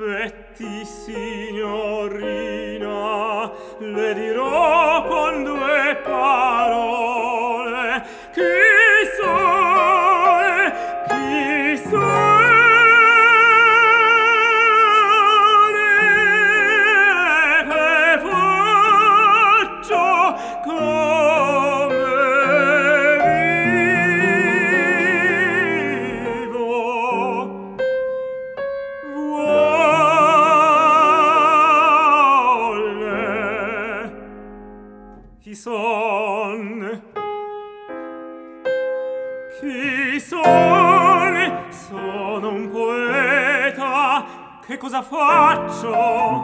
aspetti, signorina, le dirò con due parole. Chi sono? Chi sono? Che faccio? Come vivo? Vuole. Chi son? Chi son? Sono un poeta. Che cosa faccio?